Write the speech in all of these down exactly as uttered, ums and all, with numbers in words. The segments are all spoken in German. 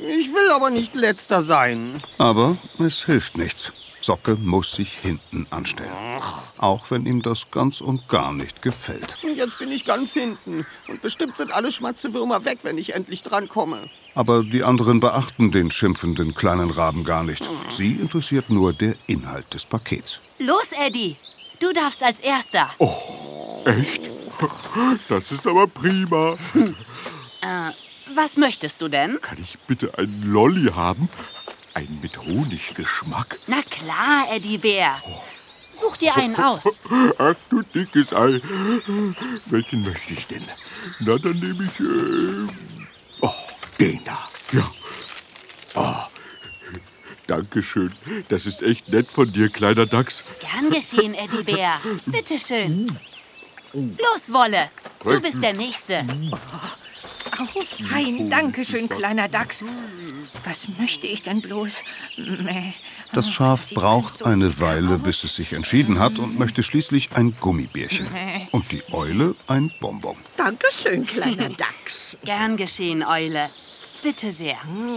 Ich will aber nicht Letzter sein. Aber es hilft nichts. Socke muss sich hinten anstellen. Ach. Auch wenn ihm das ganz und gar nicht gefällt. Und jetzt bin ich ganz hinten. Und bestimmt sind alle Schmatzewürmer weg, wenn ich endlich drankomme. Aber die anderen beachten den schimpfenden kleinen Raben gar nicht. Sie interessiert nur der Inhalt des Pakets. Los, Eddie. Du darfst als Erster. Oh, echt? Das ist aber prima. Äh, was möchtest du denn? Kann ich bitte einen Lolli haben? Einen mit Honiggeschmack? Na klar, Eddie Bär. Such dir einen aus. Ach du dickes Ei. Welchen möchte ich denn? Na, dann nehme ich... Äh, oh, den da. Ja. Oh, Dankeschön. Das ist echt nett von dir, kleiner Dachs. Gern geschehen, Eddie Bär. Bitteschön. Los, Wolle. Du bist der Nächste. Oh, fein, danke schön, kleiner Dachs. Was möchte ich denn bloß? Mäh. Das Schaf braucht eine Weile, bis es sich entschieden hat und möchte schließlich ein Gummibärchen. Und die Eule ein Bonbon. Dankeschön, kleiner Dachs. Gern geschehen, Eule. Bitte sehr.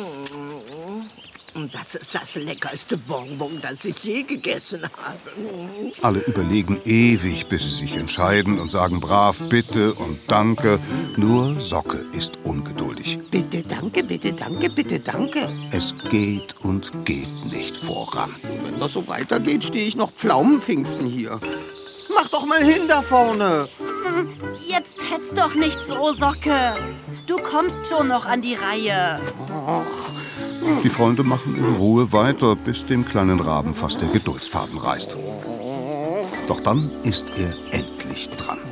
Das ist das leckerste Bonbon, das ich je gegessen habe. Alle überlegen ewig, bis sie sich entscheiden und sagen brav Bitte und Danke. Nur Socke ist ungeduldig. Bitte, danke, bitte, danke, bitte, danke. Es geht und geht nicht voran. Wenn das so weitergeht, stehe ich noch Pflaumenpfingsten hier. Mach doch mal hin da vorne. Jetzt hetz doch nicht so, Socke. Du kommst schon noch an die Reihe. Och. Die Freunde machen in Ruhe weiter, bis dem kleinen Raben fast der Geduldsfaden reißt. Doch dann ist er endlich dran.